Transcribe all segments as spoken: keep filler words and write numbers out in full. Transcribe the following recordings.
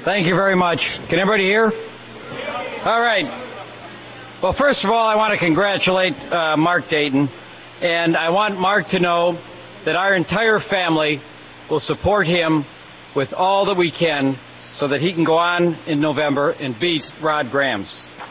Thank you very much. Can everybody hear? All right. Well, first of all, I want to congratulate uh, Mark Dayton, and I want Mark to know that our entire family will support him with all that we can so that he can go on in November and beat Rod Grams.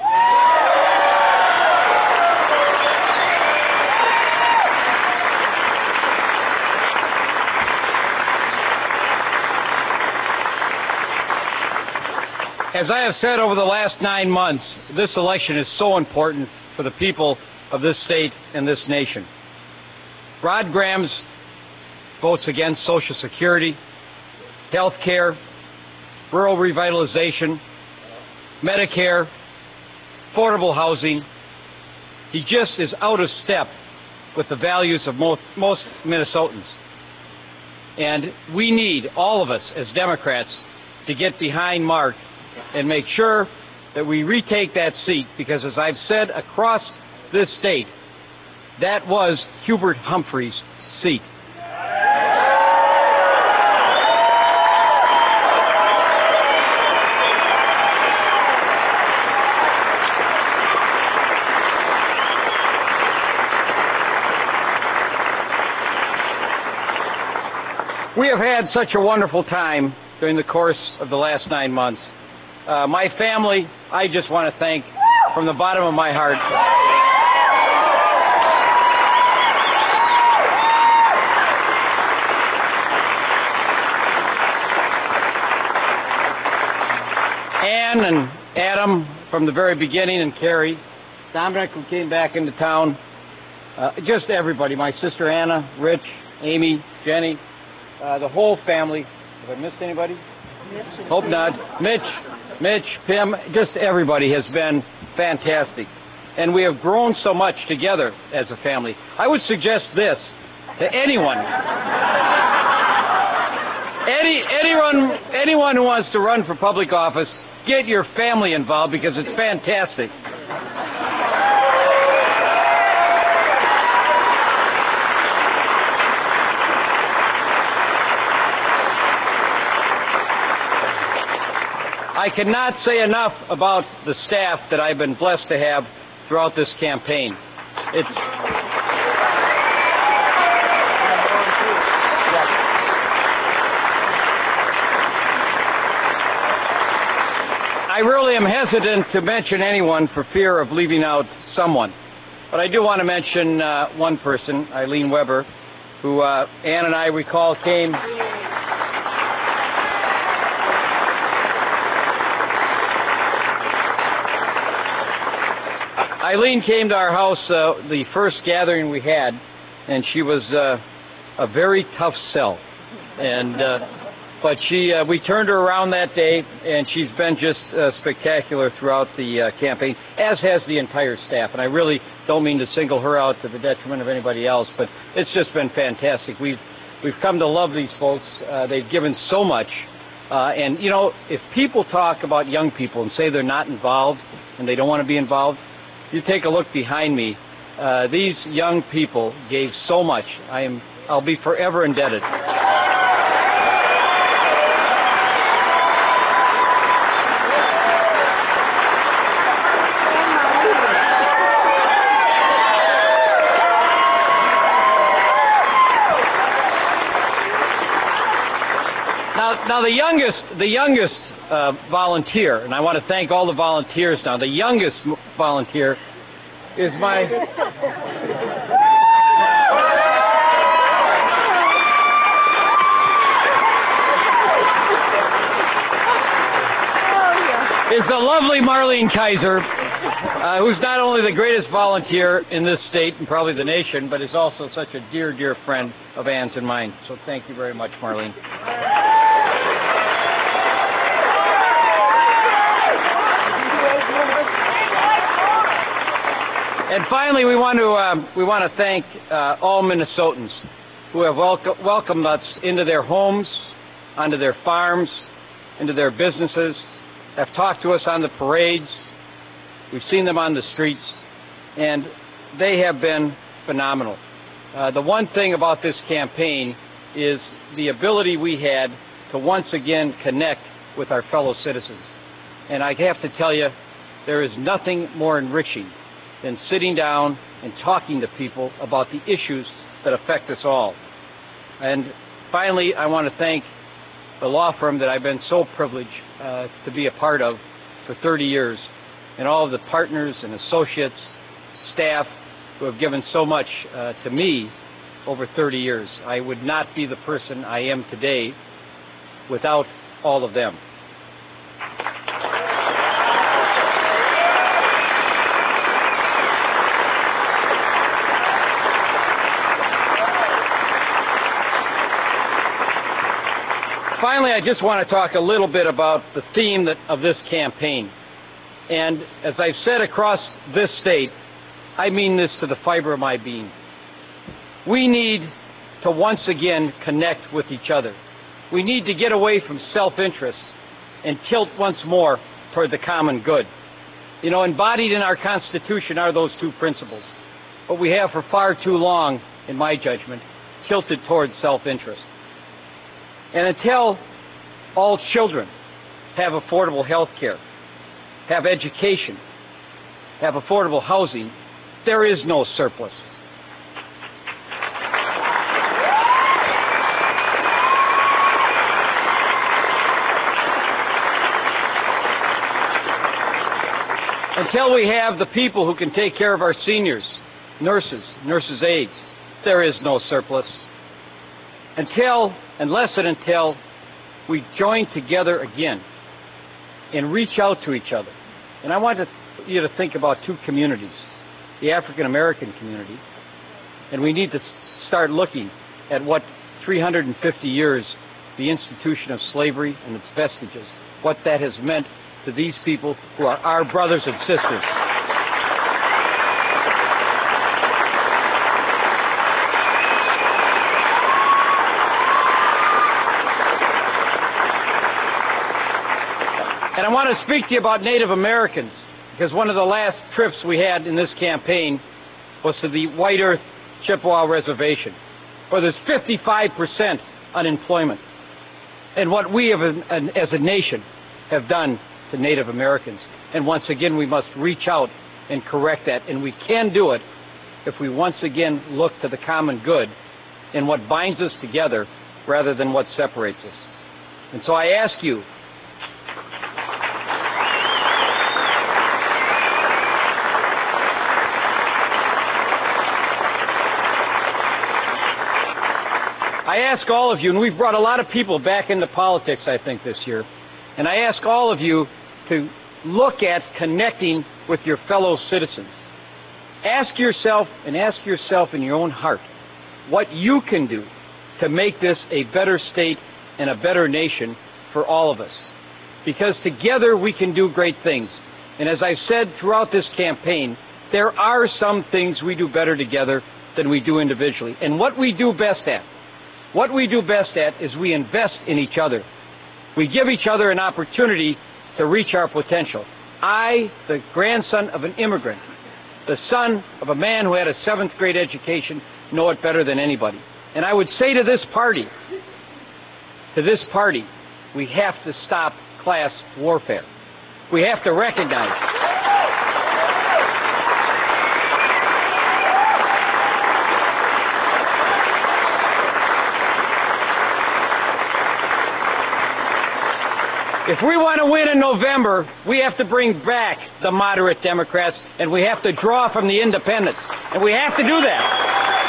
As I have said over the last nine months, this election is so important for the people of this state and this nation. Rod Grams votes against Social Security, health care, rural revitalization, Medicare, affordable housing. He just is out of step with the values of most, most Minnesotans. And we need, all of us as Democrats, to get behind Mark and make sure that we retake that seat, because as I've said across this state, that was Hubert Humphrey's seat. We have had such a wonderful time during the course of the last nine months. Uh, my family, I just want to thank from the bottom of my heart. Ann and Adam from the very beginning, and Carrie, Dominic who came back into town, uh, just everybody, my sister Anna, Rich, Amy, Jenny, uh, the whole family. Have I missed anybody? Mitch. Hope not. Mitch, Mitch, Pim, just everybody has been fantastic. And we have grown so much together as a family. I would suggest this to anyone. Any, anyone, anyone who wants to run for public office, get your family involved because it's fantastic. I cannot say enough about the staff that I've been blessed to have throughout this campaign. It's I really am hesitant to mention anyone for fear of leaving out someone. But I do want to mention uh, one person, Eileen Weber, who uh, Ann and I recall came Eileen came to our house uh, the first gathering we had, and she was uh, a very tough sell. And uh, but she, uh, we turned her around that day, and she's been just uh, spectacular throughout the uh, campaign, as has the entire staff. And I really don't mean to single her out to the detriment of anybody else, but it's just been fantastic. We've we've come to love these folks. Uh, they've given so much, uh, and you know, if people talk about young people and say they're not involved and they don't want to be involved, you take a look behind me. Uh, these young people gave so much. I am, I'll be forever indebted. Now, now the youngest, the youngest Uh, volunteer, and I want to thank all the volunteers now. The youngest volunteer is my is the lovely Marlene Kaiser, uh, who's not only the greatest volunteer in this state and probably the nation, but is also such a dear, dear friend of Ann's and mine. So thank you very much, Marlene. And finally, we want to uh, we want to thank uh, all Minnesotans who have welco- welcomed us into their homes, onto their farms, into their businesses, have talked to us on the parades. We've seen them on the streets, and they have been phenomenal. Uh, the one thing about this campaign is the ability we had to once again connect with our fellow citizens. And I have to tell you, there is nothing more enriching than sitting down and talking to people about the issues that affect us all. And finally, I want to thank the law firm that I've been so privileged uh, to be a part of for thirty years, and all of the partners and associates, staff who have given so much uh, to me over thirty years. I would not be the person I am today without all of them. Finally, I just want to talk a little bit about the theme that, of this campaign. And as I've said across this state, I mean this to the fiber of my being. We need to once again connect with each other. We need to get away from self-interest and tilt once more toward the common good. You know, embodied in our Constitution are those two principles. But we have for far too long, in my judgment, tilted toward self-interest. And until all children have affordable health care, have education, have affordable housing, there is no surplus. Until we have the people who can take care of our seniors, nurses, nurses' aides, there is no surplus. Until, unless and until we join together again and reach out to each other. And I want to, you to think about two communities, the African American community, and we need to start looking at what three hundred fifty years the institution of slavery and its vestiges, what that has meant to these people who are our brothers and sisters. And I want to speak to you about Native Americans, because one of the last trips we had in this campaign was to the White Earth Chippewa Reservation, where there's fifty-five percent unemployment. And what we have, as a nation have done to Native Americans. And once again, we must reach out and correct that. And we can do it if we once again look to the common good and what binds us together rather than what separates us. And so I ask you, I ask all of you, and we've brought a lot of people back into politics, I think, this year, and I ask all of you to look at connecting with your fellow citizens. Ask yourself, and ask yourself in your own heart, what you can do to make this a better state and a better nation for all of us. Because together we can do great things. And as I've said throughout this campaign, there are some things we do better together than we do individually. And what we do best at, what we do best at is we invest in each other. We give each other an opportunity to reach our potential. I, the grandson of an immigrant, the son of a man who had a seventh grade education, know it better than anybody. And I would say to this party, to this party, we have to stop class warfare. We have to recognize if we want to win in November, we have to bring back the moderate Democrats, and we have to draw from the independents. And we have to do that.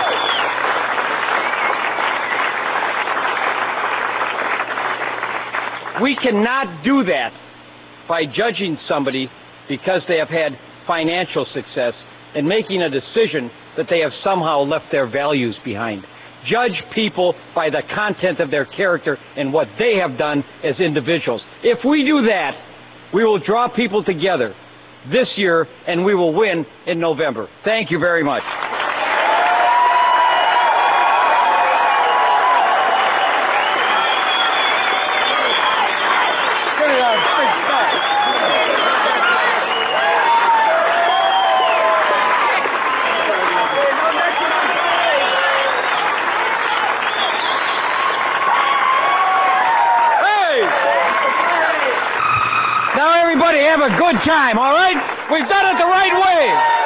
We cannot do that by judging somebody because they have had financial success and making a decision that they have somehow left their values behind. Judge people by the content of their character and what they have done as individuals. If we do that, we will draw people together this year and we will win in November. Thank you very much. Now everybody have a good time, all right? We've done it the right way.